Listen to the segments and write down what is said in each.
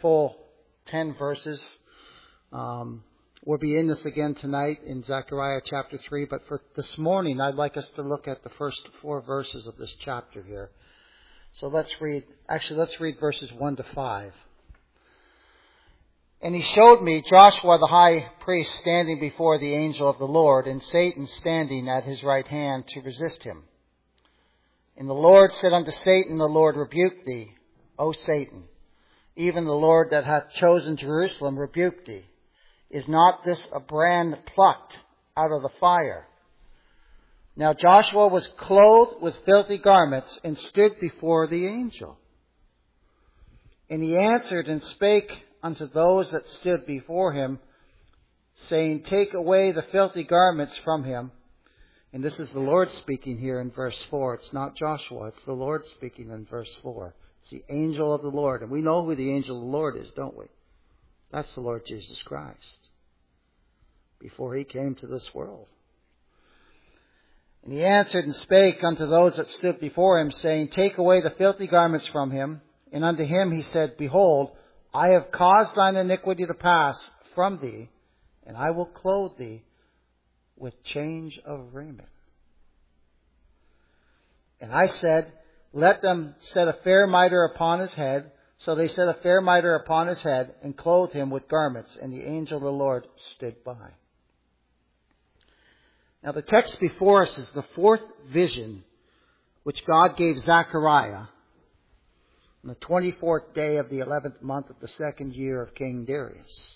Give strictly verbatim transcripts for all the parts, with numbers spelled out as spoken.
full ten verses. Um, we'll be in this again tonight in Zechariah chapter three, but for this morning I'd like us to look at the first four verses of this chapter here. So let's read, actually let's read verses one to five. And he showed me Joshua the high priest standing before the angel of the Lord, and Satan standing at his right hand to resist him. And the Lord said unto Satan, the Lord rebuke thee, O Satan. Even the Lord that hath chosen Jerusalem rebuke thee. Is not this a brand plucked out of the fire? Now Joshua was clothed with filthy garments, and stood before the angel. And he answered and spake unto those that stood before him, saying, Take away the filthy garments from him. And this is the Lord speaking here in verse four. It's not Joshua, it's the Lord speaking in verse four. It's the angel of the Lord. And we know who the angel of the Lord is, don't we? That's the Lord Jesus Christ, before he came to this world. And he answered and spake unto those that stood before him, saying, Take away the filthy garments from him. And unto him he said, Behold, I have caused thine iniquity to pass from thee, and I will clothe thee with change of raiment. And I said, Let them set a fair mitre upon his head. So they set a fair mitre upon his head, and clothed him with garments, and the angel of the Lord stood by. Now the text before us is the fourth vision which God gave Zechariah on the twenty-fourth day of the eleventh month of the second year of King Darius.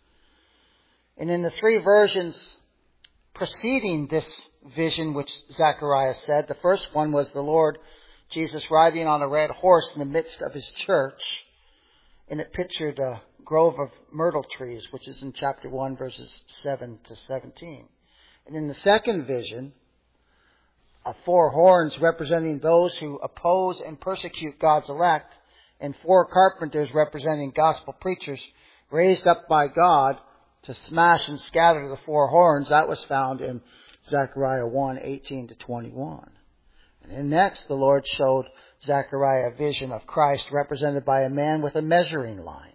And in the three versions preceding this vision which Zechariah said, the first one was the Lord Jesus riding on a red horse in the midst of his church. And it pictured a grove of myrtle trees, which is in chapter one, verses seven to seventeen. And in the second vision, of four horns representing those who oppose and persecute God's elect, and four carpenters representing gospel preachers raised up by God to smash and scatter the four horns. That was found in Zechariah one, eighteen to twenty-one. And then next, the Lord showed Zechariah a vision of Christ represented by a man with a measuring line,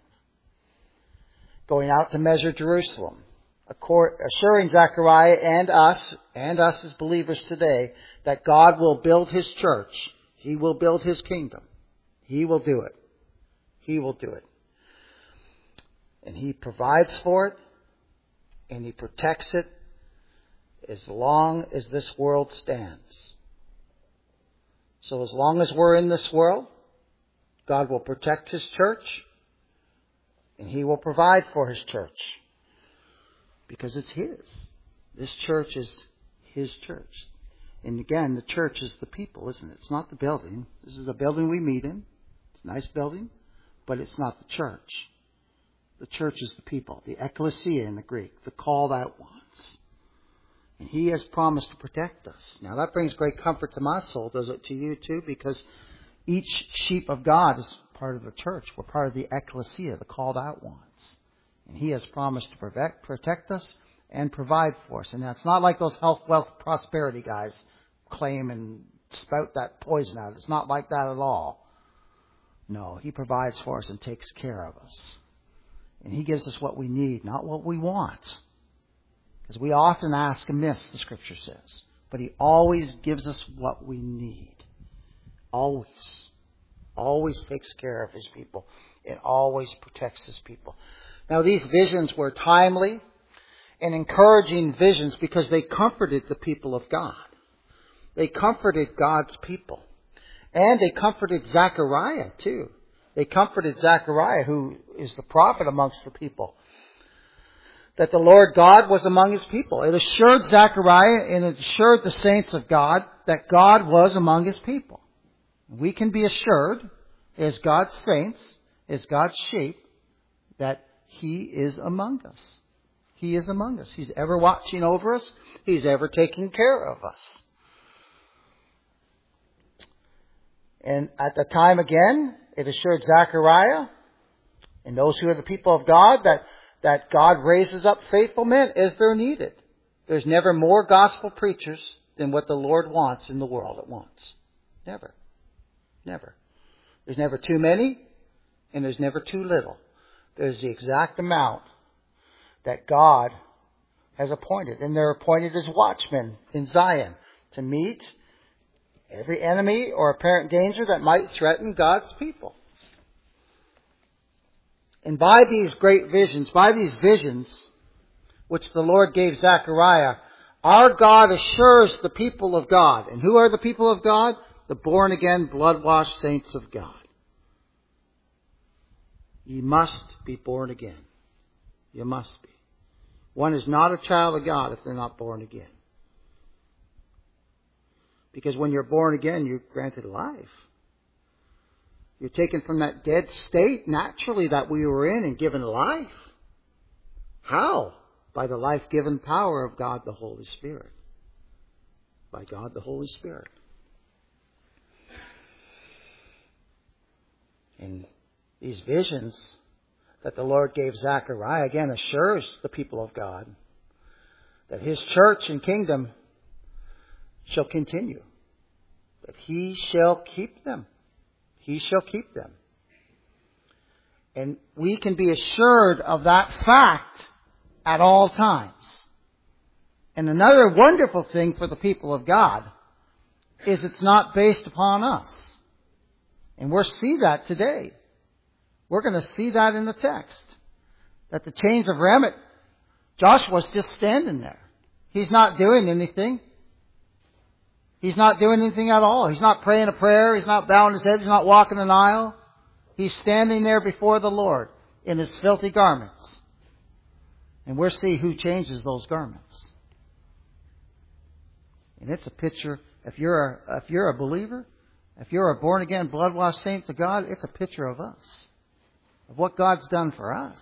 going out to measure Jerusalem, assuring Zechariah and us, and us as believers today, that God will build his church. He will build his kingdom. He will do it. He will do it. And he provides for it, and he protects it as long as this world stands. So as long as we're in this world, God will protect his church, and he will provide for his church, because it's his. This church is his church. And again, the church is the people, isn't it? It's not the building. This is a building we meet in. It's a nice building, but it's not the church. The church is the people, the ecclesia in the Greek, the called out ones. And he has promised to protect us. Now that brings great comfort to my soul, does it to you too? Because each sheep of God is part of the church. We're part of the ecclesia, the called out ones. And he has promised to protect, protect us and provide for us. And that's not like those health, wealth, prosperity guys claim and spout that poison out. It's not like that at all. No, he provides for us and takes care of us. And he gives us what we need, not what we want. Because we often ask amiss, the Scripture says. But he always gives us what we need. Always. Always takes care of his people. And always protects his people. Now these visions were timely and encouraging visions because they comforted the people of God. They comforted God's people. And they comforted Zechariah too. They comforted Zechariah, who is the prophet amongst the people, that the Lord God was among his people. It assured Zechariah and it assured the saints of God that God was among his people. We can be assured, as God's saints, as God's sheep, that he is among us. He is among us. He's ever watching over us. He's ever taking care of us. And at the time again, it assured Zechariah and those who are the people of God that, that God raises up faithful men as they're needed. There's never more gospel preachers than what the Lord wants in the world at once. Never. Never. There's never too many and there's never too little. There's the exact amount that God has appointed. And they're appointed as watchmen in Zion to meet every enemy or apparent danger that might threaten God's people. And by these great visions, by these visions which the Lord gave Zechariah, our God assures the people of God. And who are the people of God? The born-again, blood-washed saints of God. You must be born again. You must be. One is not a child of God if they're not born again. Because when you're born again, you're granted life. You're taken from that dead state naturally that we were in and given life. How? By the life-given power of God the Holy Spirit. By God the Holy Spirit. And these visions that the Lord gave Zechariah, again, assures the people of God that His church and kingdom shall continue. That He shall keep them. He shall keep them. And we can be assured of that fact at all times. And another wonderful thing for the people of God is it's not based upon us. And we'll see that today. We're going to see that in the text. That the chains of Ramat, Joshua's just standing there. He's not doing anything. He's not doing anything at all. He's not praying a prayer. He's not bowing his head. He's not walking an aisle. He's standing there before the Lord in his filthy garments. And we'll see who changes those garments. And it's a picture, if you're a, if you're a believer, if you're a born-again, blood-washed saint of God, it's a picture of us. Of what God's done for us.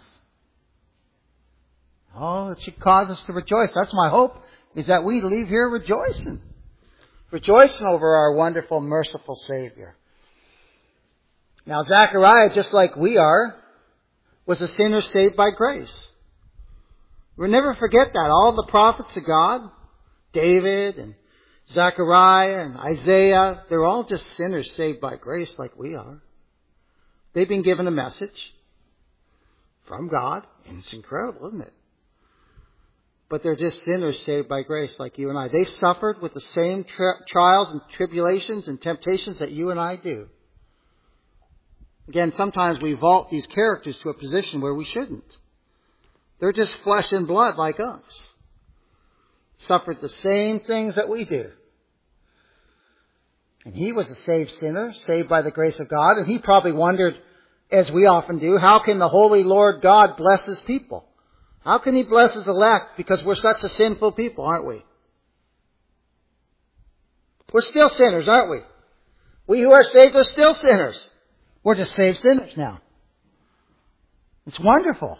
Oh, it should cause us to rejoice. That's my hope, is that we leave here rejoicing. Rejoicing over our wonderful, merciful Savior. Now, Zechariah, just like we are, was a sinner saved by grace. We'll never forget that. All the prophets of God, David and Zechariah and Isaiah, they're all just sinners saved by grace like we are. They've been given a message from God, and it's incredible, isn't it? But they're just sinners saved by grace like you and I. They suffered with the same tri- trials and tribulations and temptations that you and I do. Again, sometimes we vault these characters to a position where we shouldn't. They're just flesh and blood like us. Suffered the same things that we do. And he was a saved sinner, saved by the grace of God. And he probably wondered, as we often do, how can the Holy Lord God bless His people? How can He bless His elect? Because we're such a sinful people, aren't we? We're still sinners, aren't we? We who are saved are still sinners. We're just saved sinners now. It's wonderful.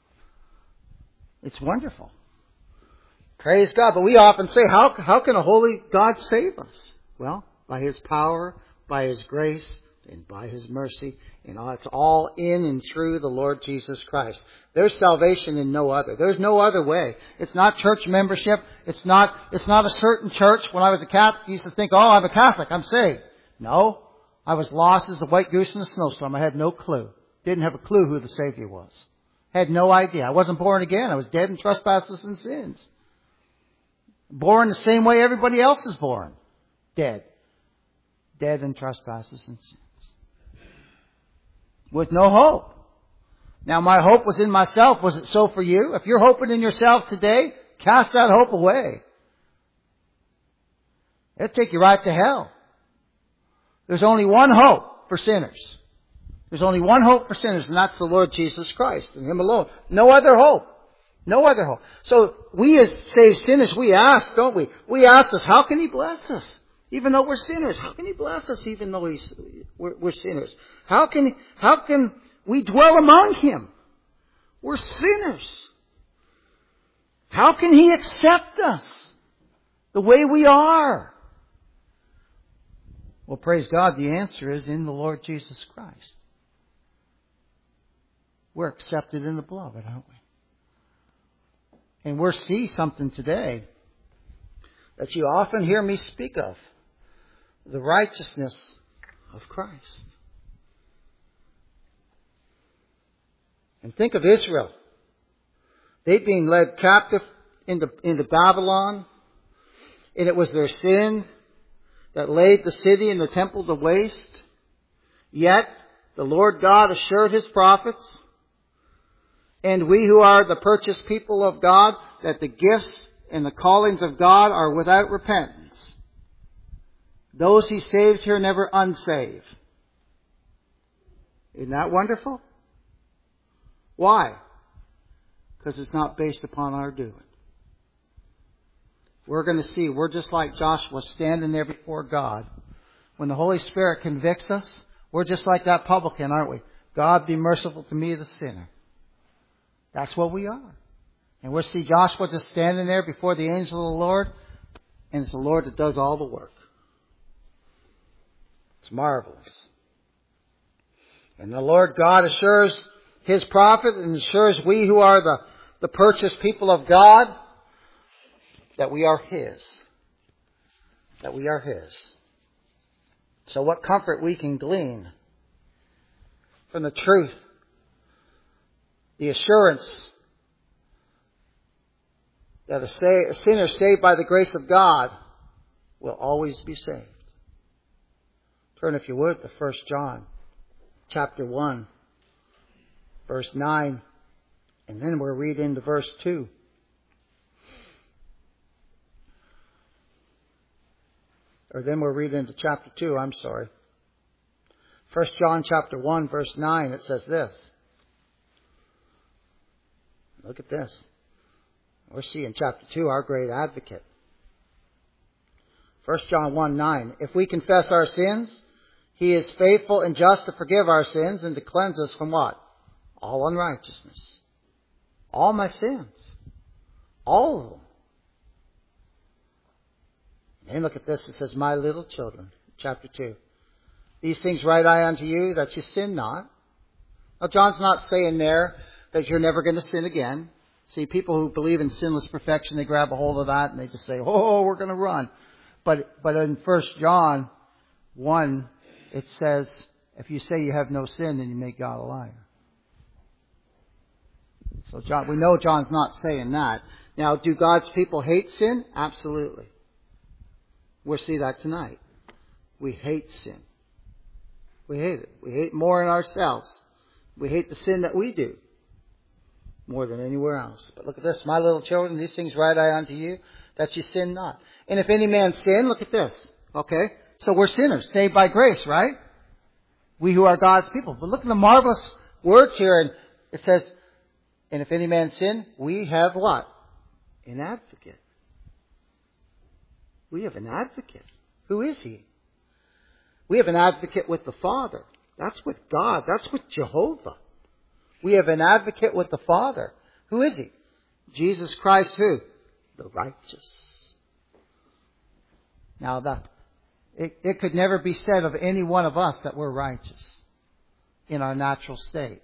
It's wonderful. Praise God. But we often say, how, how can a holy God save us? Well, by His power, by His grace, and by His mercy. And it's all in and through the Lord Jesus Christ. There's salvation in no other. There's no other way. It's not church membership. It's not, it's not a certain church. When I was a Catholic, I used to think, oh, I'm a Catholic, I'm saved. No. I was lost as a white goose in a snowstorm. I had no clue. Didn't have a clue who the Savior was. Had no idea. I wasn't born again. I was dead in trespasses and sins. Born the same way everybody else is born. Dead. Dead in trespasses and sins. With no hope. Now my hope was in myself. Was it so for you? If you're hoping in yourself today, cast that hope away. It'll take you right to hell. There's only one hope for sinners. There's only one hope for sinners, and that's the Lord Jesus Christ and Him alone. No other hope. No other hope. So we as saved sinners, we ask, don't we? We ask us, how can He bless us? Even though we're sinners, how can He bless us even though he's, we're, we're sinners? How can, how can we dwell among Him? We're sinners. How can He accept us the way we are? Well, praise God, the answer is in the Lord Jesus Christ. We're accepted in the beloved, aren't we? And we'll see something today that you often hear me speak of. The righteousness of Christ. And think of Israel. They'd been led captive into, into Babylon, and it was their sin that laid the city and the temple to waste. Yet, the Lord God assured His prophets, and we who are the purchased people of God, that the gifts and the callings of God are without repentance. Those He saves here never unsave. Isn't that wonderful? Why? Because it's not based upon our doing. We're going to see, we're just like Joshua standing there before God. When the Holy Spirit convicts us, we're just like that publican, aren't we? God, be merciful to me, the sinner. That's what we are. And we'll see Joshua just standing there before the angel of the Lord, and it's the Lord that does all the work. It's marvelous. And the Lord God assures His prophet and assures we who are the, the purchased people of God that we are His. That we are His. So what comfort we can glean from the truth, the assurance that a, sa- a sinner saved by the grace of God will always be saved. Turn, if you would, to First John chapter one, verse nine, and then we'll read into verse two. Or then we'll read into chapter two, I'm sorry. First John chapter one, verse nine, it says this. Look at this. We're seeing chapter two, our great advocate. First John one, nine. If we confess our sins, He is faithful and just to forgive our sins and to cleanse us from what? All unrighteousness. All my sins. All of them. And look at this. It says, my little children, chapter two. These things write I unto you, that you sin not. Now, John's not saying there that you're never going to sin again. See, people who believe in sinless perfection, they grab a hold of that and they just say, oh, we're going to run. But, but in First John one, it says, if you say you have no sin, then you make God a liar. So John, we know John's not saying that. Now, do God's people hate sin? Absolutely. We'll see that tonight. We hate sin. We hate it. We hate more in ourselves. We hate the sin that we do more than anywhere else. But look at this. My little children, these things write I unto you, that you sin not. And if any man sin, look at this. Okay? So we're sinners, saved by grace, right? We who are God's people. But look at the marvelous words here. And it says, and if any man sin, we have what? An advocate. We have an advocate. Who is He? We have an advocate with the Father. That's with God. That's with Jehovah. We have an advocate with the Father. Who is He? Jesus Christ who? The righteous. Now, the, it, it could never be said of any one of us that we're righteous in our natural state.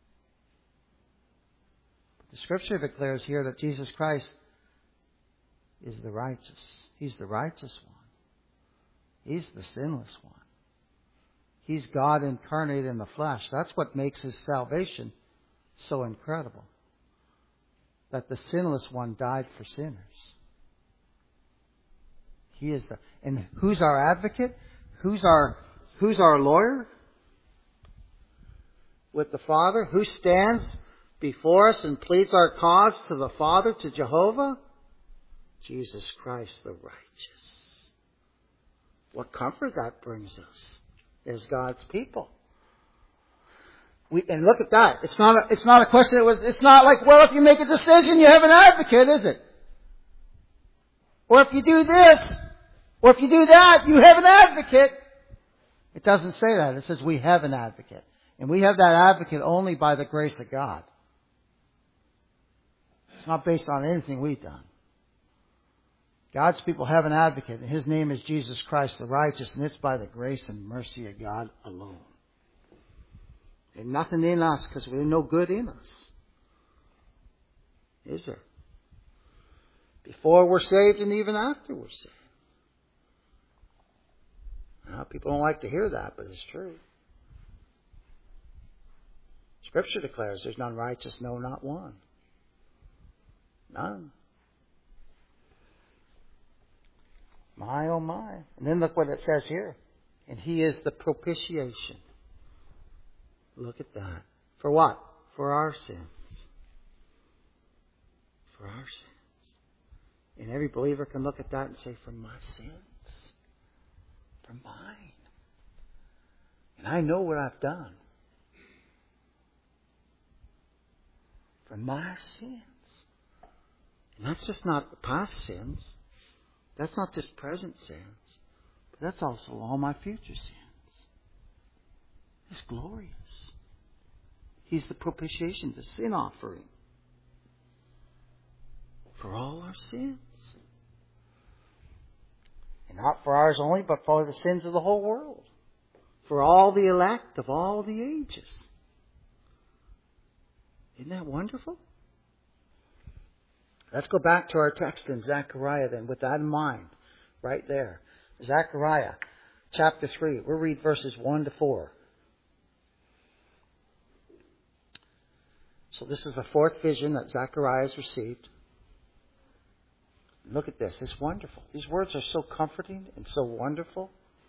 The Scripture declares here that Jesus Christ is the righteous. He's the righteous one. He's the sinless one. He's God incarnate in the flesh. That's what makes His salvation so incredible. That the sinless one died for sinners. He is the, and who's our advocate? Who's our, who's our lawyer? With the Father? Who stands before us and pleads our cause to the Father, to Jehovah? Jesus Christ the righteous. What comfort that brings us as God's people. We, and look at that. It's not a, it's not a question. It was, it's not like, well, if you make a decision, you have an advocate, is it? Or if you do this, or if you do that, you have an advocate. It doesn't say that. It says we have an advocate. And we have that advocate only by the grace of God. It's not based on anything we've done. God's people have an advocate, and His name is Jesus Christ the righteous, and it's by the grace and mercy of God alone. And nothing in us, because there's no good in us. Is there? Before we're saved and even after we're saved. Now, people don't like to hear that, but it's true. Scripture declares there's none righteous, no, not one. None. My, oh my. And then look what it says here. And He is the propitiation. Look at that. For what? For our sins. For our sins. And every believer can look at that and say, for my sins. For mine. And I know what I've done. For my sins. And that's just not past sins. That's not just present sins. But that's also all my future sins. It's glorious. He's the propitiation, the sin offering. For all our sins. And not for ours only, but for the sins of the whole world. For all the elect of all the ages. Isn't that wonderful? Let's go back to our text in Zechariah then, with that in mind. Right there. Zechariah chapter three. We'll read verses one to four. So this is the fourth vision that Zechariah has received. Look at this. It's wonderful. These words are so comforting and so wonderful.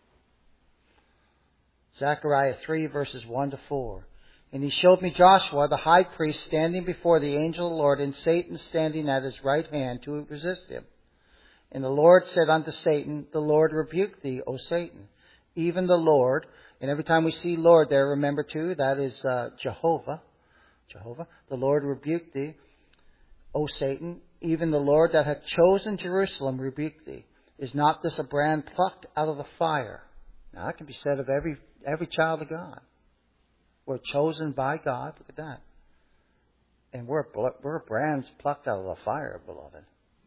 Zechariah three verses one to four. And he showed me Joshua, the high priest, standing before the angel of the Lord, and Satan standing at his right hand to resist him. And the Lord said unto Satan, the Lord rebuke thee, O Satan. Even the Lord, and every time we see Lord there, remember too, that is uh, Jehovah. Jehovah. The Lord rebuke thee, O Satan. Even the Lord that hath chosen Jerusalem rebuke thee. Is not this a brand plucked out of the fire? Now that can be said of every every child of God. We're chosen by God. Look at that. And we're, we're brands plucked out of the fire, beloved.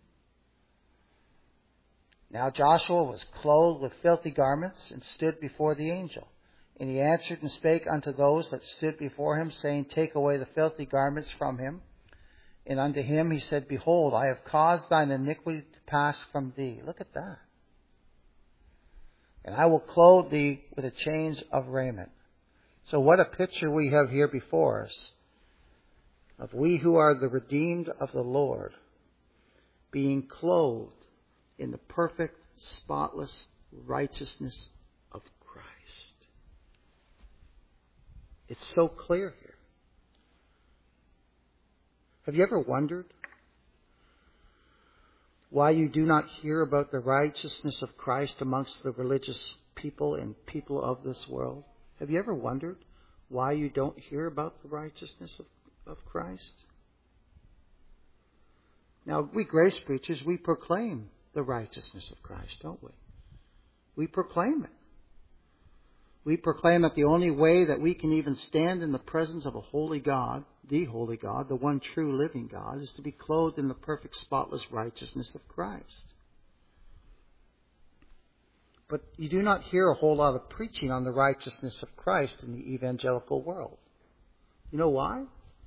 Now Joshua was clothed with filthy garments and stood before the angel. And he answered and spake unto those that stood before him, saying, take away the filthy garments from him. And unto him he said, behold, I have caused thine iniquity to pass from thee. Look at that. And I will clothe thee with a change of raiment. So what a picture we have here before us of we who are the redeemed of the Lord being clothed in the perfect, spotless righteousness of Christ. It's so clear here. Have you ever wondered why you do not hear about the righteousness of Christ amongst the religious people and people of this world? Have you ever wondered why you don't hear about the righteousness of, of Christ? Now, we grace preachers, we proclaim the righteousness of Christ, don't we? We proclaim it. We proclaim that the only way that we can even stand in the presence of a holy God, the holy God, the one true living God, is to be clothed in the perfect, spotless righteousness of Christ. But you do not hear a whole lot of preaching on the righteousness of Christ in the evangelical world. You know why?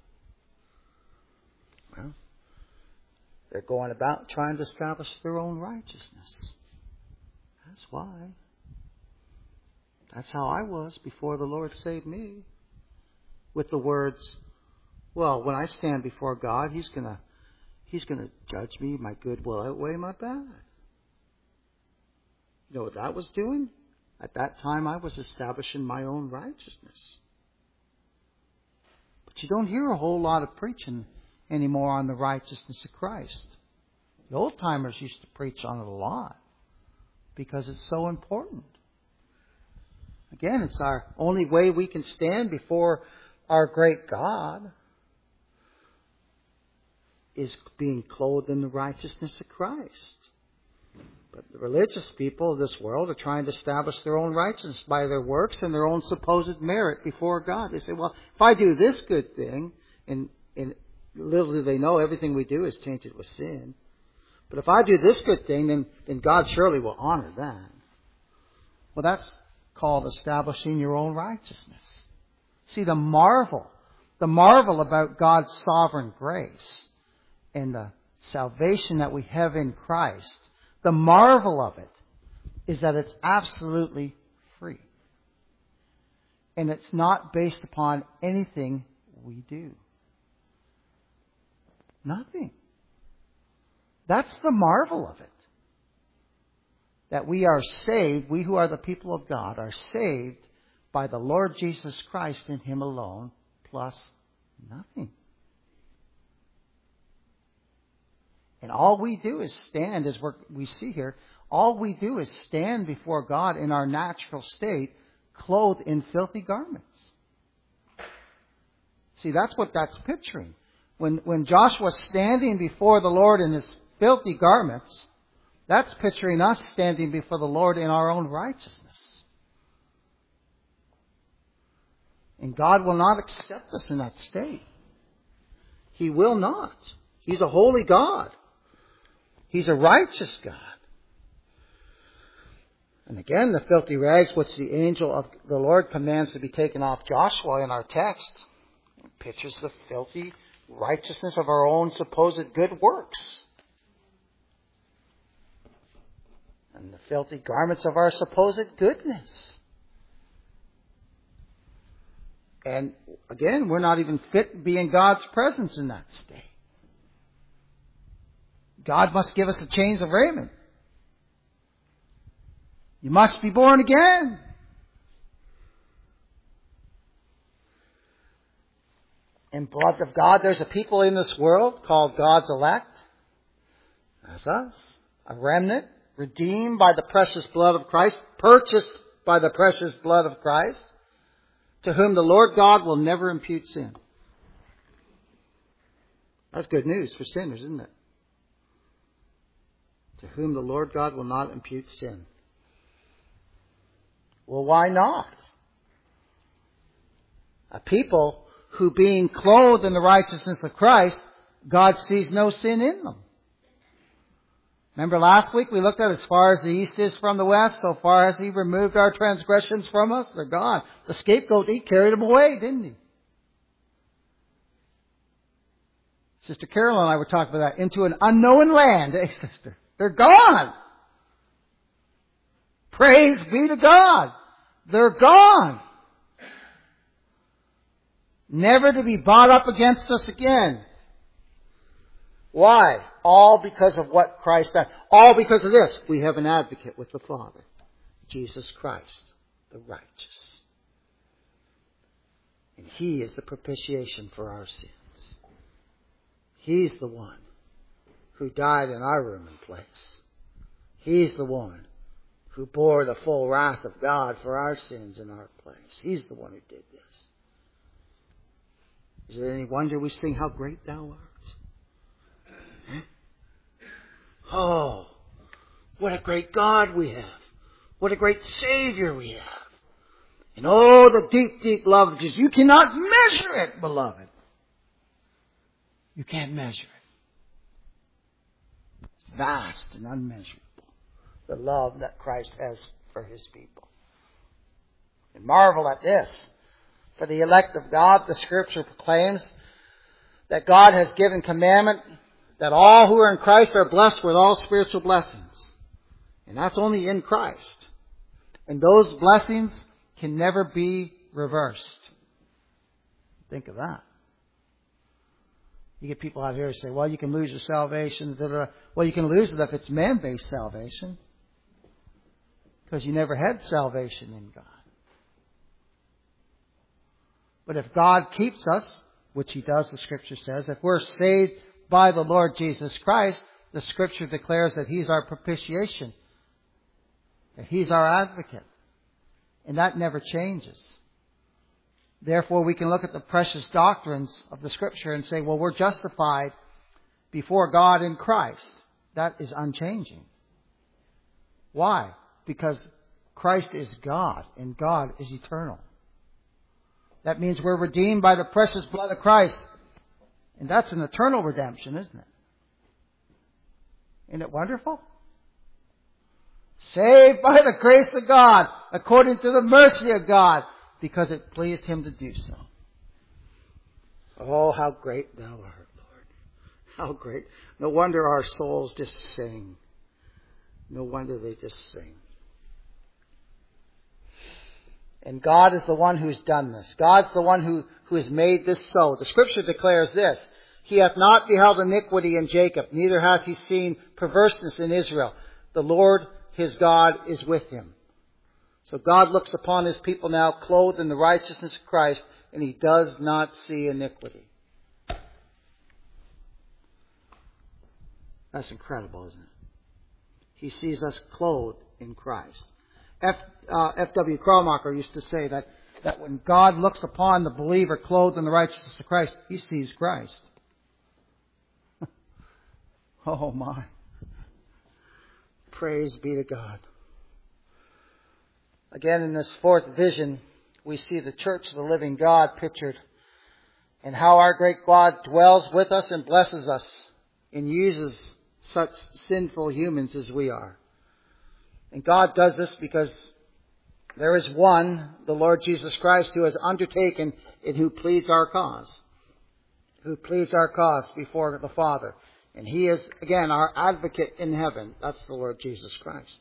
Well, they're going about trying to establish their own righteousness. That's why. That's how I was before the Lord saved me. With the words, well, when I stand before God, He's gonna He's gonna judge me. My good will outweigh my bad. You know what that was doing? At that time, I was establishing my own righteousness. But you don't hear a whole lot of preaching anymore on the righteousness of Christ. The old-timers used to preach on it a lot because it's so important. Again, it's our only way we can stand before our great God is being clothed in the righteousness of Christ. But the religious people of this world are trying to establish their own righteousness by their works and their own supposed merit before God. They say, well, if I do this good thing, and, and little do they know everything we do is tainted with sin. But if I do this good thing, then, then God surely will honor that. Well, that's called establishing your own righteousness. See, the marvel, the marvel about God's sovereign grace and the salvation that we have in Christ, the marvel of it is that it's absolutely free. And it's not based upon anything we do? Nothing. That's the marvel of it. That we are saved, we who are the people of God, are saved by the Lord Jesus Christ and Him alone, plus nothing. And all we do is stand, as we're, we see here, all we do is stand before God in our natural state, clothed in filthy garments. See, that's what that's picturing. When, when Joshua's standing before the Lord in his filthy garments, that's picturing us standing before the Lord in our own righteousness. And God will not accept us in that state. He will not. He's a holy God. He's a righteous God. And again, the filthy rags which the angel of the Lord commands to be taken off Joshua in our text pictures the filthy righteousness of our own supposed good works. And the filthy garments of our supposed goodness. And again, we're not even fit to be in God's presence in that state. God must give us a change of raiment. You must be born again. And beloved of God, there's a people in this world called God's elect. That's us. A remnant, redeemed by the precious blood of Christ, purchased by the precious blood of Christ, to whom the Lord God will never impute sin. That's good news for sinners, isn't it? To whom the Lord God will not impute sin. Well, why not? A people who, being clothed in the righteousness of Christ, God sees no sin in them. Remember last week we looked at as far as the east is from the west, so far as He removed our transgressions from us, they're gone. The scapegoat, He carried them away, didn't He? Sister Carol and I were talking about that. Into an unknown land, eh, sister? They're gone. Praise be to God. They're gone. Never to be brought up against us again. Why? All because of what Christ done. All because of this. We have an advocate with the Father. Jesus Christ, the righteous. And He is the propitiation for our sins. He's the one who died in our room and place. He's the one who bore the full wrath of God for our sins in our place. He's the one who did this. Is it any wonder we sing, "How great Thou art"? Huh? Oh, what a great God we have. What a great Savior we have. And oh, the deep, deep love of Jesus. You cannot measure it, beloved. You can't measure it. It's vast and unmeasurable. The love that Christ has for His people. And marvel at this. For the elect of God, the Scripture proclaims that God has given commandment that all who are in Christ are blessed with all spiritual blessings. And that's only in Christ. And those blessings can never be reversed. Think of that. You get people out here who say, well, you can lose your salvation. Well, you can lose it if it's man-based salvation. Because you never had salvation in God. But if God keeps us, which He does, the Scripture says, if we're saved by the Lord Jesus Christ, the Scripture declares that He's our propitiation. That He's our advocate. And that never changes. Therefore, we can look at the precious doctrines of the Scripture and say, well, we're justified before God in Christ. That is unchanging. Why? Because Christ is God and God is eternal. That means we're redeemed by the precious blood of Christ. And that's an eternal redemption, isn't it? Isn't it wonderful? Saved by the grace of God, according to the mercy of God, because it pleased Him to do so. Oh, how great Thou art, Lord. How great. No wonder our souls just sing. No wonder they just sing. And God is the one who's done this. God's the one who, who has made this so. The Scripture declares this: He hath not beheld iniquity in Jacob, neither hath he seen perverseness in Israel. The Lord his God is with him. So God looks upon His people now clothed in the righteousness of Christ, and He does not see iniquity. That's incredible, isn't it? He sees us clothed in Christ. F. Uh, F W Kraumacher used to say that, that when God looks upon the believer clothed in the righteousness of Christ, He sees Christ. Oh my. Praise be to God. Again, in this fourth vision, we see the church of the living God pictured, and how our great God dwells with us and blesses us and uses such sinful humans as we are. And God does this because there is one, the Lord Jesus Christ, who has undertaken and who pleads our cause. Who pleads our cause before the Father. And He is, again, our advocate in heaven. That's the Lord Jesus Christ.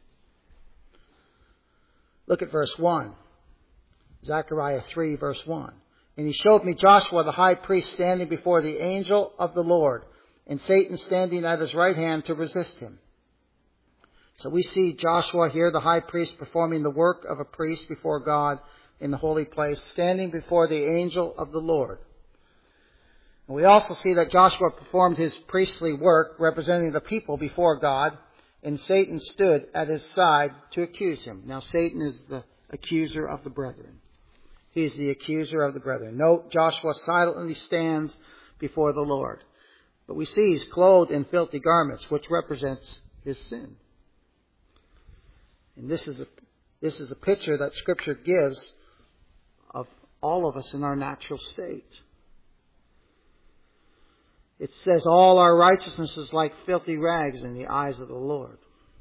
Look at verse one. Zechariah three, verse one. And He showed me Joshua the high priest standing before the angel of the Lord, and Satan standing at his right hand to resist him. So we see Joshua here, the high priest, performing the work of a priest before God in the holy place, standing before the angel of the Lord. And we also see that Joshua performed his priestly work representing the people before God, and Satan stood at his side to accuse him. Now Satan is the accuser of the brethren. He is the accuser of the brethren. Note, Joshua silently stands before the Lord. But we see he's clothed in filthy garments, which represents his sin. And this is a, this is a picture that Scripture gives of all of us in our natural state. It says, all our righteousness is like filthy rags in the eyes of the Lord.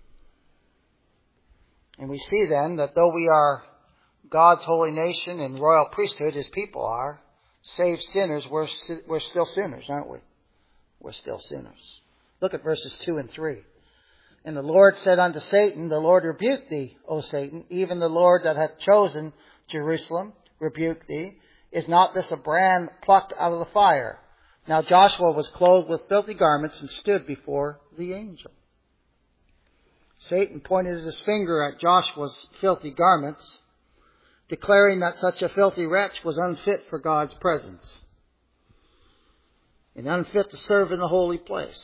And we see then that though we are God's holy nation and royal priesthood, His people are, saved sinners, we're, we're still sinners, aren't we? We're still sinners. Look at verses two and three. And the Lord said unto Satan, the Lord rebuke thee, O Satan, even the Lord that hath chosen Jerusalem, rebuke thee. Is not this a brand plucked out of the fire? Now Joshua was clothed with filthy garments and stood before the angel. Satan pointed his finger at Joshua's filthy garments, declaring that such a filthy wretch was unfit for God's presence and unfit to serve in the holy place.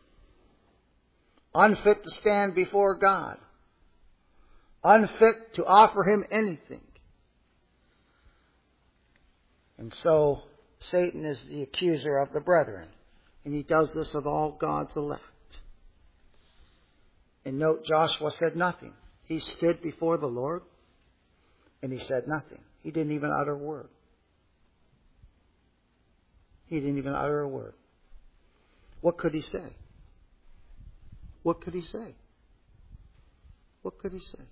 Unfit to stand before God. Unfit to offer Him anything. And so Satan is the accuser of the brethren. And he does this of all God's elect. And note, Joshua said nothing. He stood before the Lord and he said nothing. He didn't even utter a word. He didn't even utter a word. What could he say? What could he say? What could he say?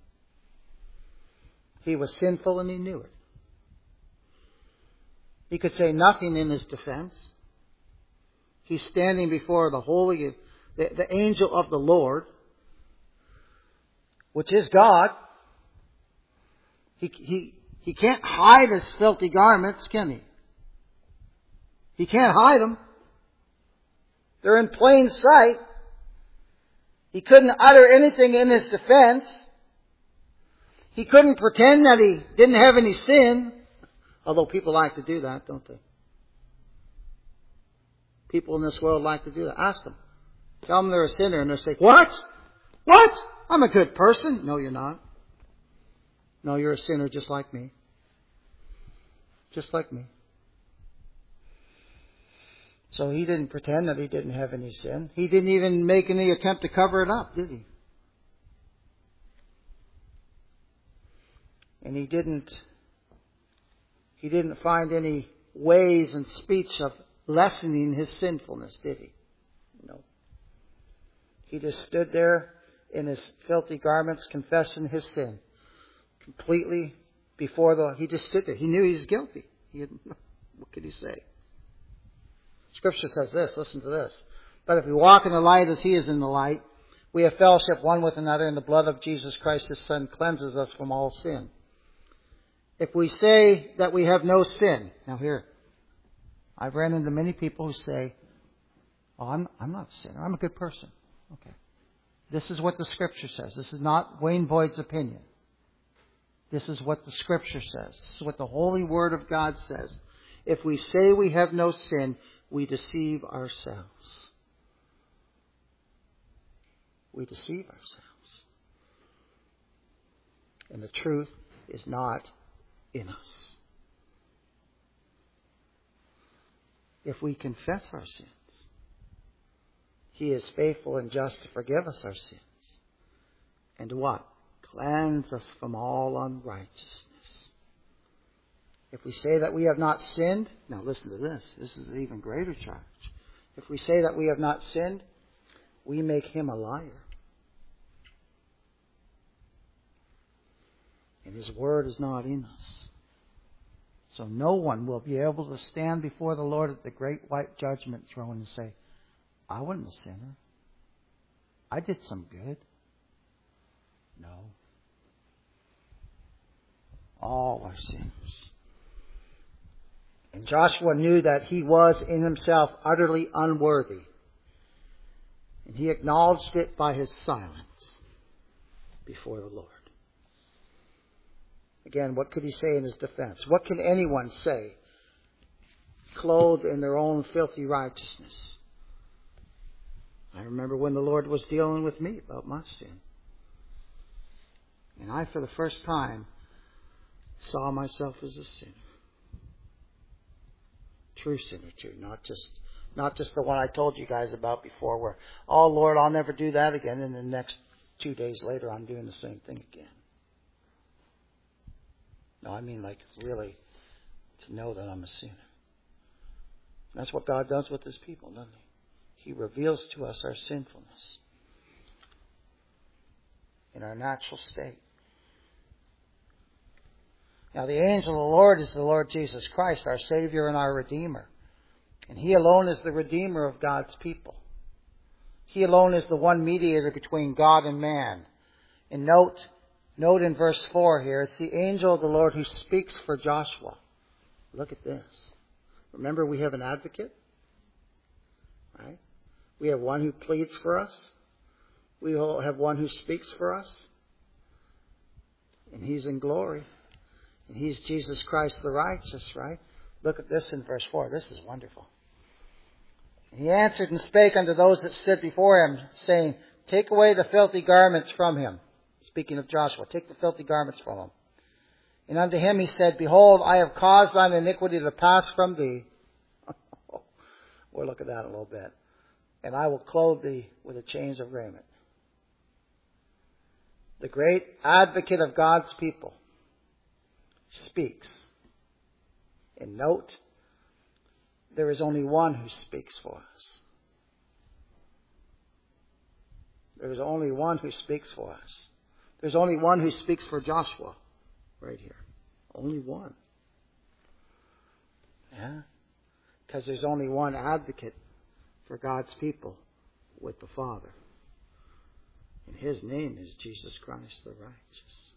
He was sinful and he knew it. He could say nothing in his defense. He's standing before the holy, the, the angel of the Lord, which is God. He, he, he can't hide his filthy garments, can he? He can't hide them. They're in plain sight. He couldn't utter anything in his defense. He couldn't pretend that he didn't have any sin. Although people like to do that, don't they? People in this world like to do that. Ask them. Tell them they're a sinner and they'll say, what? What? I'm a good person. No, you're not. No, you're a sinner just like me. Just like me. So he didn't pretend that he didn't have any sin. He didn't even make any attempt to cover it up, did he? And he didn't he didn't find any ways and speech of lessening his sinfulness, did he? No. He just stood there in his filthy garments confessing his sin. Completely before the he just stood there. He knew he was guilty. He had, what could he say? Scripture says this, listen to this. But if we walk in the light as He is in the light, we have fellowship one with another, and the blood of Jesus Christ His Son cleanses us from all sin. If we say that we have no sin, now here, I've ran into many people who say, oh, I'm, I'm not a sinner. I'm a good person. Okay. This is what the Scripture says. This is not Wayne Boyd's opinion. This is what the Scripture says. This is what the Holy Word of God says. If we say we have no sin, we deceive ourselves. We deceive ourselves. And the truth is not in us. If we confess our sins, He is faithful and just to forgive us our sins. And to what? Cleanse us from all unrighteousness. If we say that we have not sinned, now listen to this. This is an even greater charge. If we say that we have not sinned, we make Him a liar. And His word is not in us. So no one will be able to stand before the Lord at the great white judgment throne and say, I wasn't a sinner. I did some good. No. All are sinners. And Joshua knew that he was in himself utterly unworthy. And he acknowledged it by his silence before the Lord. Again, what could he say in his defense? What can anyone say clothed in their own filthy righteousness? I remember when the Lord was dealing with me about my sin. And I, for the first time, saw myself as a sinner. True sinner too, not just not just the one I told you guys about before where, oh Lord, I'll never do that again, and the next two days later I'm doing the same thing again. No, I mean like really to know that I'm a sinner. That's what God does with His people, doesn't He? He reveals to us our sinfulness in our natural state. Now the angel of the Lord is the Lord Jesus Christ, our Savior and our Redeemer. And He alone is the Redeemer of God's people. He alone is the one mediator between God and man. And note, note in verse four here, it's the angel of the Lord who speaks for Joshua. Look at this. Remember, we have an advocate, right? We have one who pleads for us. We have one who speaks for us. And He's in glory. And He's Jesus Christ the righteous, right? Look at this in verse four. This is wonderful. And He answered and spake unto those that stood before Him, saying, take away the filthy garments from him. Speaking of Joshua, take the filthy garments from him. And unto him He said, behold, I have caused thine iniquity to pass from thee. We'll look at that in a little bit. And I will clothe thee with a change of raiment. The great advocate of God's people speaks. And note, there is only one who speaks for us. There is only one who speaks for us. There's only one who speaks for Joshua right here. Only one. Yeah? Because there's only one advocate for God's people with the Father. And His name is Jesus Christ the righteous.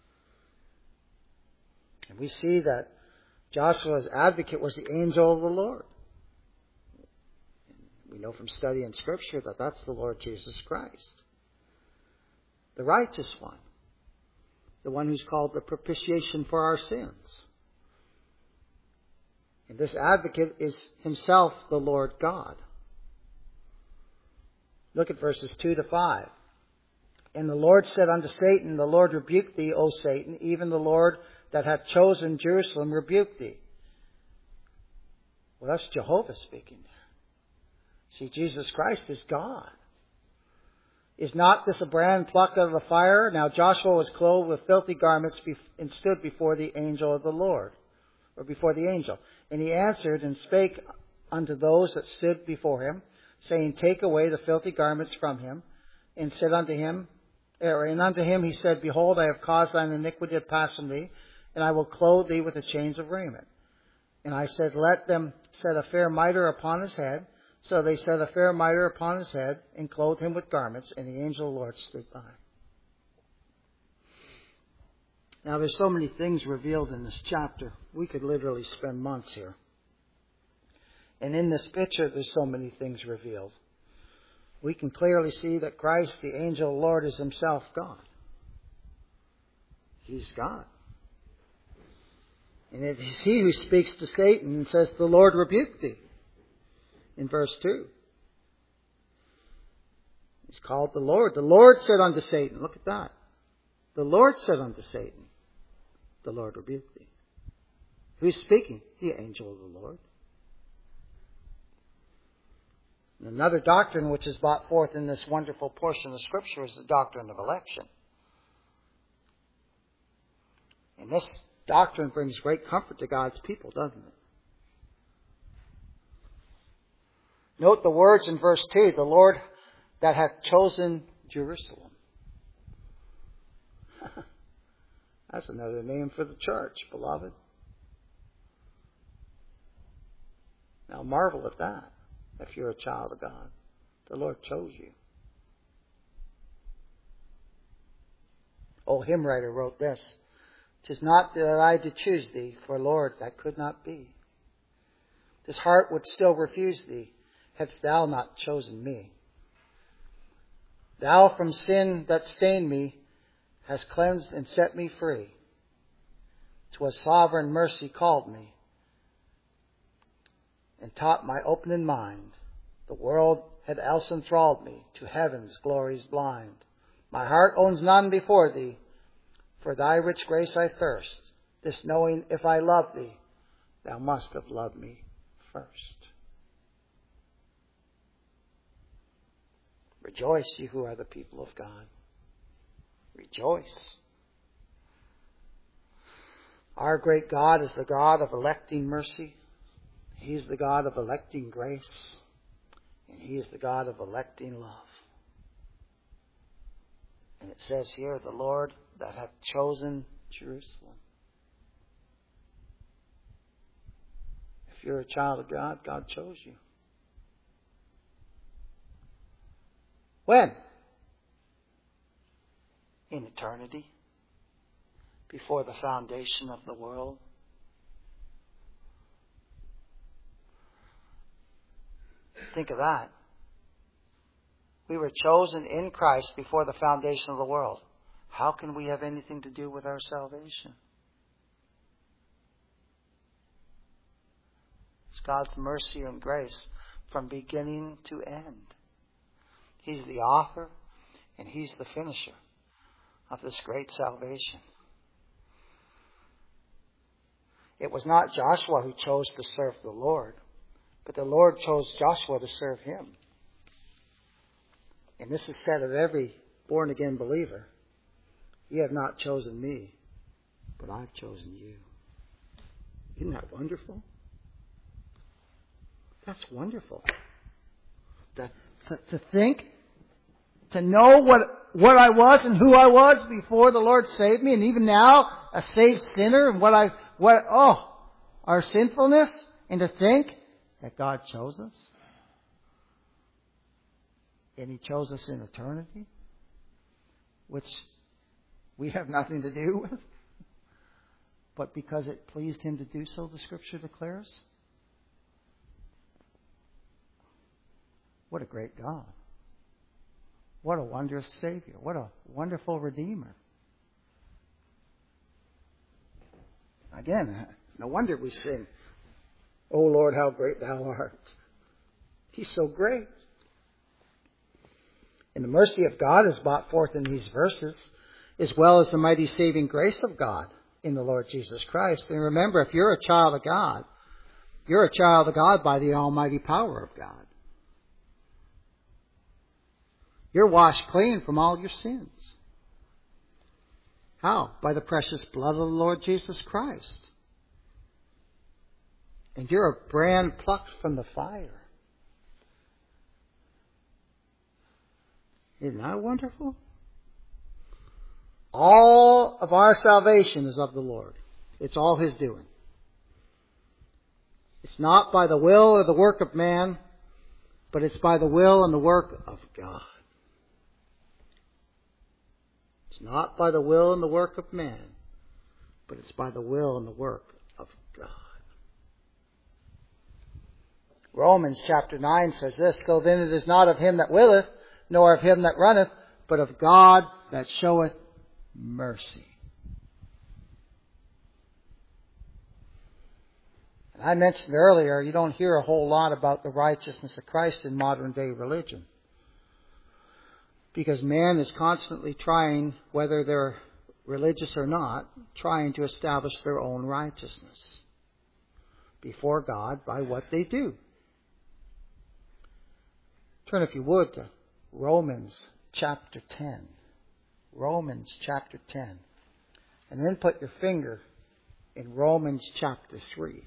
And we see that Joshua's advocate was the angel of the Lord. We know from studying Scripture that that's the Lord Jesus Christ. The righteous one. The one who's called the propitiation for our sins. And this advocate is Himself the Lord God. Look at verses two to five. And the Lord said unto Satan, the Lord rebuke thee, O Satan, even the Lord that hath chosen Jerusalem rebuke thee. Well, that's Jehovah speaking there. See, Jesus Christ is God. Is not this a brand plucked out of the fire? Now Joshua was clothed with filthy garments and stood before the angel of the Lord, or before the angel. And he answered and spake unto those that stood before him, saying, take away the filthy garments from him, and said unto him, and unto him he said, behold, I have caused thine iniquity to pass from thee, and I will clothe thee with a change of raiment. And I said, let them set a fair mitre upon his head. So they set a fair mitre upon his head, and clothed him with garments, and the angel of the Lord stood by. Now, there's so many things revealed in this chapter. We could literally spend months here. And in this picture, there's so many things revealed. We can clearly see that Christ, the angel of the Lord, is himself God. He's God. And it is he who speaks to Satan and says, "The Lord rebuke thee," in verse two. He's called the Lord. The Lord said unto Satan, look at that. The Lord said unto Satan, "The Lord rebuke thee." Who's speaking? The angel of the Lord. And another doctrine which is brought forth in this wonderful portion of Scripture is the doctrine of election. And this doctrine brings great comfort to God's people, doesn't it? Note the words in verse two, "The Lord that hath chosen Jerusalem." That's another name for the church, beloved. Now marvel at that. If you're a child of God, the Lord chose you. Old hymn writer wrote this: "'Tis not that I did choose thee, for Lord, that could not be. This heart would still refuse thee, hadst thou not chosen me. Thou from sin that stained me hast cleansed and set me free. 'Twas sovereign mercy called me, and taught my opening mind. The world had else enthralled me, to heaven's glories blind. My heart owns none before thee, for thy rich grace I thirst. This knowing, if I love thee, thou must have loved me first." Rejoice, you who are the people of God. Rejoice. Our great God is the God of electing mercy. He's the God of electing grace. And He is the God of electing love. And it says here, "The Lord that hath chosen Jerusalem." If you're a child of God, God chose you. When? In eternity. Before the foundation of the world. Think of that. We were chosen in Christ before the foundation of the world. How can we have anything to do with our salvation? It's God's mercy and grace from beginning to end. He's the author and He's the finisher of this great salvation. It was not Joshua who chose to serve the Lord, but the Lord chose Joshua to serve Him. And this is said of every born-again believer. "You have not chosen me, but I've chosen you." Isn't that wonderful? That's wonderful. To, to, to think, to know what, what I was and who I was before the Lord saved me, and even now, a saved sinner, and what I, what, oh, our sinfulness, and to think that God chose us. And He chose us in eternity, which we have nothing to do with. But because it pleased Him to do so, the Scripture declares. What a great God. What a wondrous Savior. What a wonderful Redeemer. Again, no wonder we sing, "O Lord, how great Thou art." He's so great. And the mercy of God is brought forth in these verses, as well as the mighty saving grace of God in the Lord Jesus Christ. And remember, if you're a child of God, you're a child of God by the almighty power of God. You're washed clean from all your sins. How? By the precious blood of the Lord Jesus Christ. And you're a brand plucked from the fire. Isn't that wonderful? All of our salvation is of the Lord. It's all His doing. It's not by the will or the work of man, but it's by the will and the work of God. It's not by the will and the work of man, but it's by the will and the work of God. Romans chapter nine says this, so then it is not of him that willeth, nor of him that runneth, but of God that showeth mercy. And I mentioned earlier, you don't hear a whole lot about the righteousness of Christ in modern day religion. Because man is constantly trying, whether they're religious or not, trying to establish their own righteousness before God by what they do. Turn, if you would, to Romans chapter ten. Romans chapter ten. And then put your finger in Romans chapter three.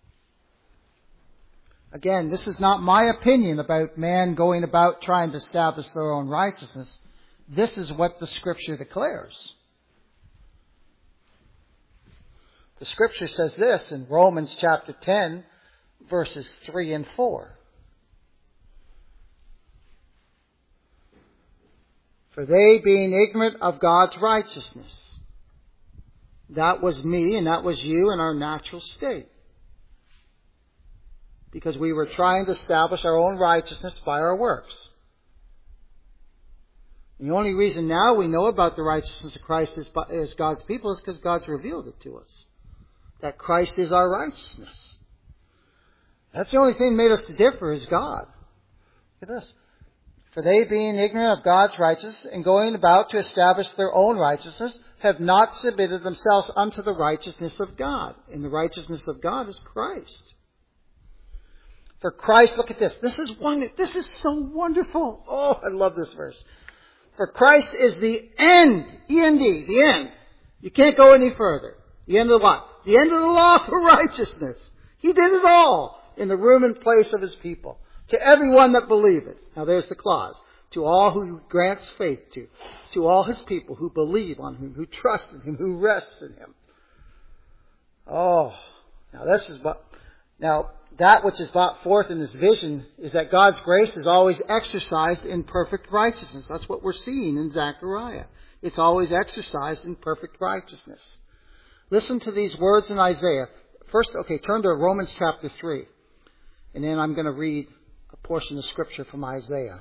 Again, this is not my opinion about man going about trying to establish their own righteousness. This is what the Scripture declares. The Scripture says this in Romans chapter ten, verses three and four. For they, being ignorant of God's righteousness, that was me and that was you in our natural state. Because we were trying to establish our own righteousness by our works. The only reason now we know about the righteousness of Christ as, as God's people is because God's revealed it to us. That Christ is our righteousness. That's the only thing that made us to differ is God. Look at this. For they, being ignorant of God's righteousness and going about to establish their own righteousness, have not submitted themselves unto the righteousness of God. And the righteousness of God is Christ. For Christ, look at this. This is one. This is so wonderful. Oh, I love this verse. For Christ is the end. E N D, the end. You can't go any further. The end of what? The end of the law for righteousness. He did it all in the room and place of His people. To everyone that believeth. Now there's the clause. To all who He grants faith to. To all His people who believe on Him, who trust in Him, who rests in Him. Oh, now this is what, now that which is brought forth in this vision is that God's grace is always exercised in perfect righteousness. That's what we're seeing in Zechariah. It's always exercised in perfect righteousness. Listen to these words in Isaiah. First, okay, turn to Romans chapter three. And then I'm going to read a portion of Scripture from Isaiah.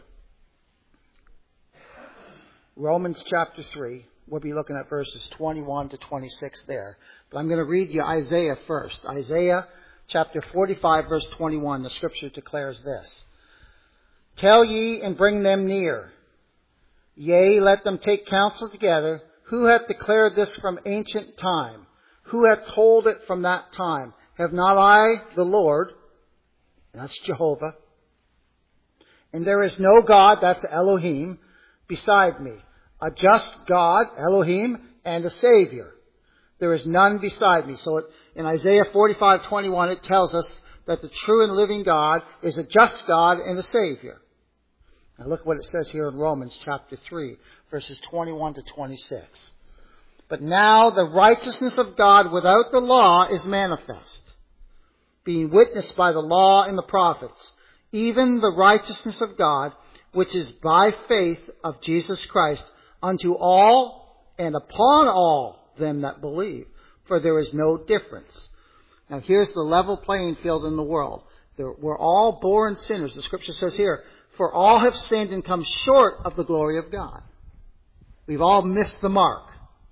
Romans chapter three. We'll be looking at verses twenty-one to twenty-six there. But I'm going to read you Isaiah first. Isaiah chapter forty-five, verse twenty-one. The Scripture declares this. Tell ye and bring them near. Yea, let them take counsel together. Who hath declared this from ancient time? Who hath told it from that time? Have not I, the Lord, that's Jehovah, and there is no God, that's Elohim, beside me, a just God, Elohim, and a Savior. There is none beside me. So it, in Isaiah forty-five twenty-one, it tells us that the true and living God is a just God and a Savior. Now look what it says here in Romans chapter three, verses twenty-one to twenty-six. But now the righteousness of God without the law is manifest, being witnessed by the law and the prophets, even the righteousness of God, which is by faith of Jesus Christ, unto all and upon all them that believe. For there is no difference. Now here's the level playing field in the world. We're all born sinners. The Scripture says here, for all have sinned and come short of the glory of God. We've all missed the mark.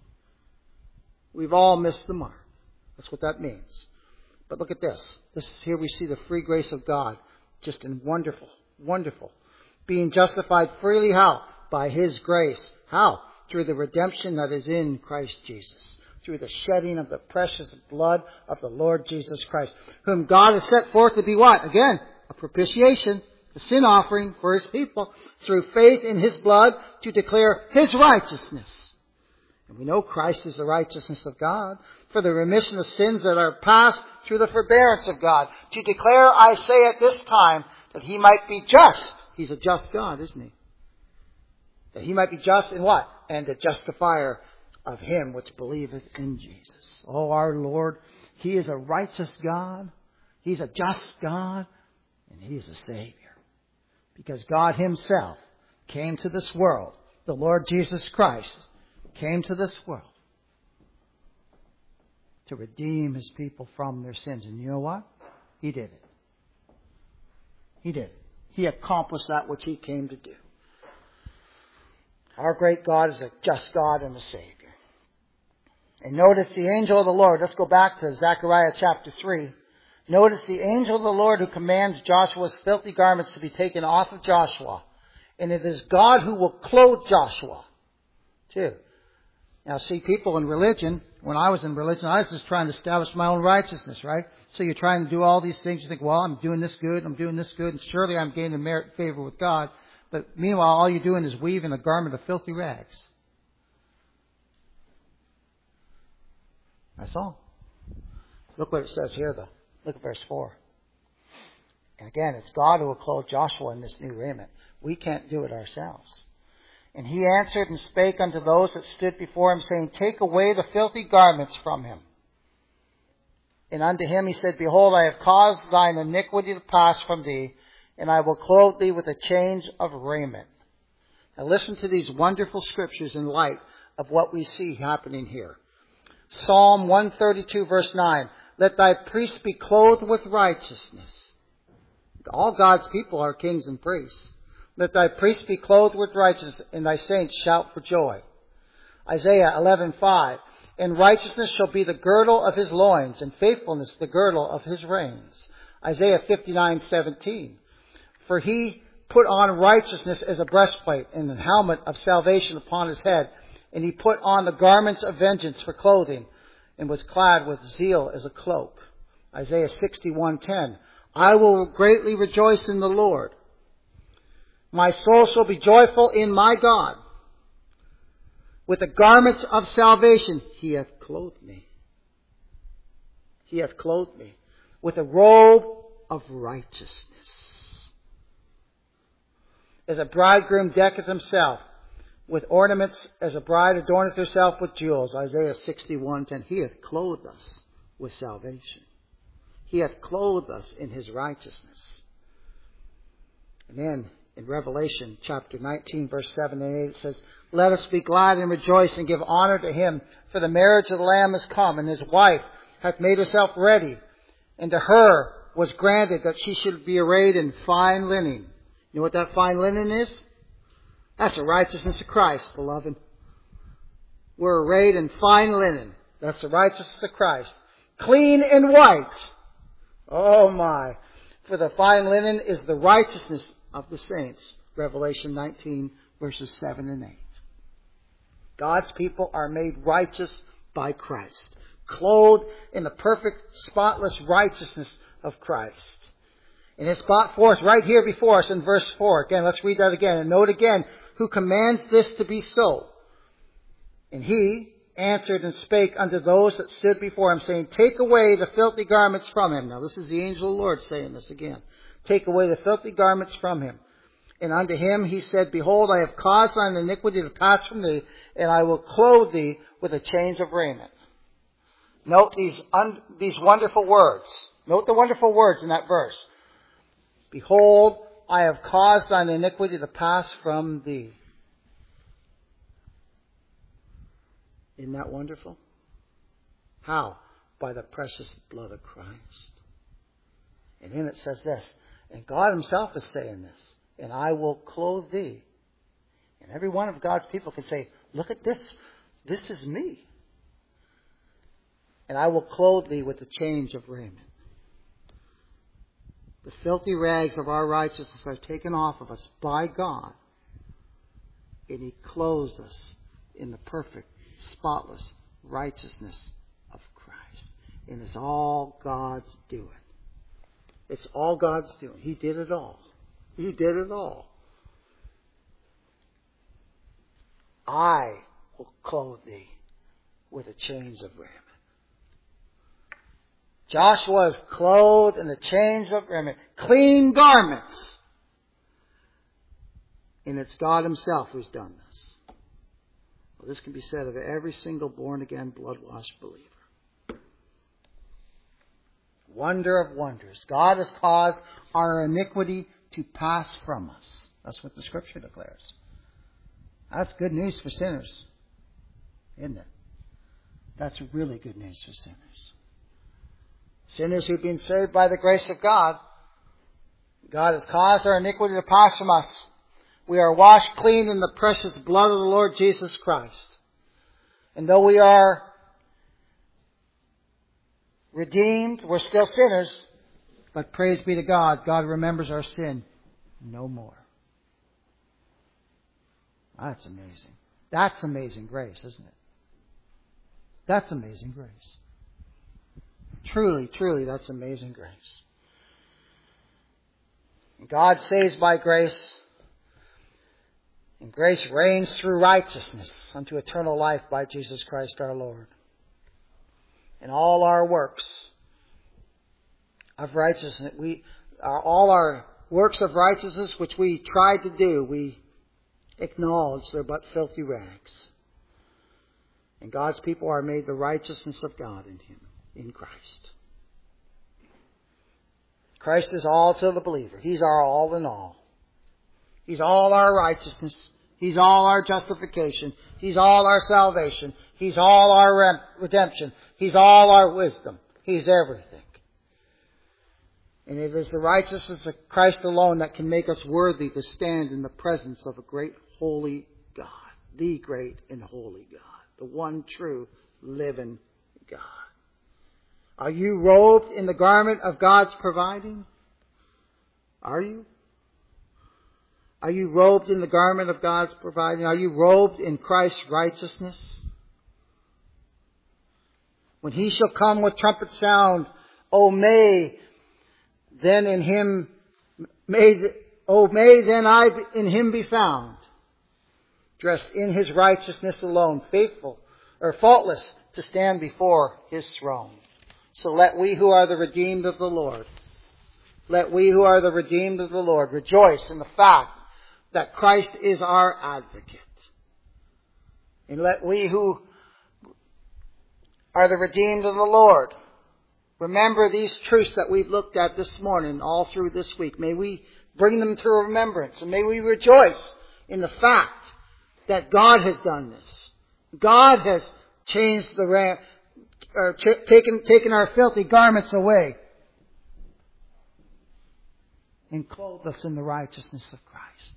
We've all missed the mark. That's what that means. But look at this. This is here we see the free grace of God. Just in wonderful, wonderful. Being justified freely how? By His grace. How? Through the redemption that is in Christ Jesus. Through the shedding of the precious blood of the Lord Jesus Christ. Whom God has set forth to be what? Again, a propitiation. The sin offering for His people. Through faith in His blood to declare His righteousness. And we know Christ is the righteousness of God. For the remission of sins that are past through the forbearance of God. To declare, I say at this time, that He might be just. He's a just God, isn't He? That He might be just in what? And the justifier of him which believeth in Jesus. Oh, our Lord, He is a righteous God. He's a just God. And He is a Savior. Because God Himself came to this world. The Lord Jesus Christ came to this world to redeem His people from their sins. And you know what? He did it. He did it. He accomplished that which He came to do. Our great God is a just God and a Savior. And notice the angel of the Lord. Let's go back to Zechariah chapter three. Notice the angel of the Lord who commands Joshua's filthy garments to be taken off of Joshua. And it is God who will clothe Joshua, too. Now, see, people in religion, when I was in religion, I was just trying to establish my own righteousness, right? So you're trying to do all these things. You think, well, I'm doing this good, I'm doing this good, and surely I'm gaining merit favor with God. But meanwhile, all you're doing is weaving a garment of filthy rags. That's all. Look what it says here, though. Look at verse four. And again, it's God who will clothe Joshua in this new raiment. We can't do it ourselves. And he answered and spake unto those that stood before him, saying, Take away the filthy garments from him. And unto him he said, Behold, I have caused thine iniquity to pass from thee, and I will clothe thee with a change of raiment. Now listen to these wonderful scriptures in light of what we see happening here. Psalm one thirty-two verse nine. Let thy priests be clothed with righteousness. All God's people are kings and priests. Let thy priests be clothed with righteousness, and thy saints shout for joy. Isaiah eleven five. And righteousness shall be the girdle of his loins, and faithfulness the girdle of his reins. Isaiah fifty-nine seventeen. For he put on righteousness as a breastplate, and an helmet of salvation upon his head. And he put on the garments of vengeance for clothing, and was clad with zeal as a cloak. Isaiah sixty-one ten. I will greatly rejoice in the Lord. My soul shall be joyful in my God. With the garments of salvation he hath clothed me. He hath clothed me with a robe of righteousness. As a bridegroom decketh himself with ornaments, as a bride adorneth herself with jewels. Isaiah sixty-one ten. He hath clothed us with salvation. He hath clothed us in his righteousness. And then in Revelation chapter nineteen verse seven and eight it says, Let us be glad and rejoice and give honor to him, for the marriage of the Lamb is come, and his wife hath made herself ready. And to her was granted that she should be arrayed in fine linen. You know what that fine linen is? That's the righteousness of Christ, beloved. We're arrayed in fine linen. That's the righteousness of Christ. Clean and white. Oh my. For the fine linen is the righteousness of the saints. Revelation nineteen verses seven and eight. God's people are made righteous by Christ. Clothed in the perfect, spotless righteousness of Christ. And it's brought forth right here before us in verse four. Again, let's read that again. And note again, who commands this to be so. And he answered and spake unto those that stood before him, saying, Take away the filthy garments from him. Now this is the angel of the Lord saying this again. Take away the filthy garments from him. And unto him he said, Behold, I have caused thine iniquity to pass from thee, and I will clothe thee with a change of raiment. Note these, un- these wonderful words. Note the wonderful words in that verse. Behold, I have caused thine iniquity to pass from thee. Isn't that wonderful? How? By the precious blood of Christ. And then it says this, and God himself is saying this, and I will clothe thee. And every one of God's people can say, look at this. This is me. And I will clothe thee with a change of raiment. The filthy rags of our righteousness are taken off of us by God. And he clothes us in the perfect, spotless righteousness of Christ. And it's all God's doing. It's all God's doing. He did it all. He did it all. I will clothe thee with a change of raiment. Joshua is clothed in the change of raiment, clean garments. And it's God himself who's done this. Well, this can be said of every single born-again, blood-washed believer. Wonder of wonders. God has caused our iniquity to pass from us. That's what the Scripture declares. That's good news for sinners, isn't it? That's really good news for sinners. Sinners who've been saved by the grace of God. God has caused our iniquity to pass from us. We are washed clean in the precious blood of the Lord Jesus Christ. And though we are redeemed, we're still sinners. But praise be to God, God remembers our sin no more. That's amazing. That's amazing grace, isn't it? That's amazing grace. Truly, truly, that's amazing grace. God saves by grace, and grace reigns through righteousness unto eternal life by Jesus Christ our Lord. And all our works of righteousness, we, are all our works of righteousness which we tried to do, we acknowledge they're but filthy rags. And God's people are made the righteousness of God in Him, in Christ. Christ is all to the believer. He's our all in all. He's all our righteousness. He's all our justification. He's all our salvation. He's all our redemption. He's all our wisdom. He's everything. And it is the righteousness of Christ alone that can make us worthy to stand in the presence of a great holy God. The great and holy God. The one true living God. Are you robed in the garment of God's providing? Are you? Are you robed in the garment of God's providing? Are you robed in Christ's righteousness? When He shall come with trumpet sound, O may then in Him, may, O may then I in Him be found, dressed in His righteousness alone, faithful or faultless to stand before His throne. So let we who are the redeemed of the Lord, let we who are the redeemed of the Lord rejoice in the fact that Christ is our advocate. And let we who are the redeemed of the Lord remember these truths that we've looked at this morning, all through this week. May we bring them to remembrance, and may we rejoice in the fact that God has done this. God has changed the ram. Or ch- taken, taken our filthy garments away and clothed us in the righteousness of Christ.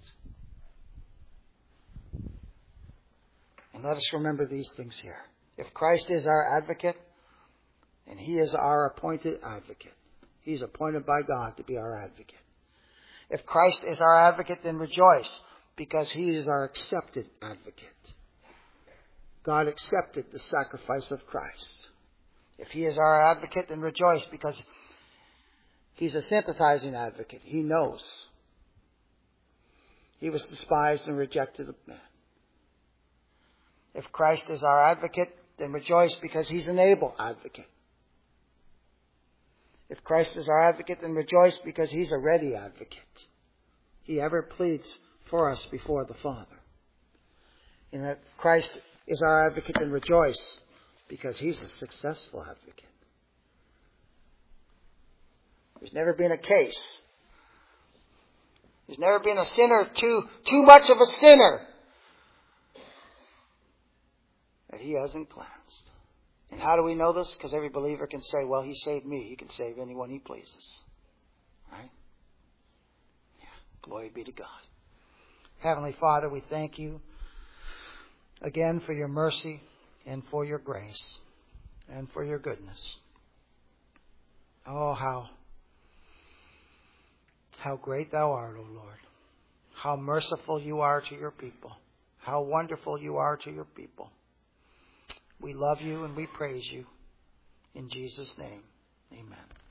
And let us remember these things here. If Christ is our advocate, and He is our appointed advocate, He's appointed by God to be our advocate. If Christ is our advocate, then rejoice, because He is our accepted advocate. God accepted the sacrifice of Christ. If He is our advocate, then rejoice, because He's a sympathizing advocate. He knows. He was despised and rejected of men. If Christ is our advocate, then rejoice, because He's an able advocate. If Christ is our advocate, then rejoice, because He's a ready advocate. He ever pleads for us before the Father. And if Christ is our advocate, then rejoice, because He's a successful advocate. There's never been a case. There's never been a sinner too, too much of a sinner that He hasn't cleansed. And how do we know this? Because every believer can say, well, He saved me. He can save anyone He pleases. Right? Yeah. Glory be to God. Heavenly Father, we thank You again for Your mercy and for Your grace and for Your goodness. Oh, how, how great Thou art, O Lord. How merciful You are to Your people. How wonderful You are to Your people. We love You and we praise You. In Jesus' name, amen.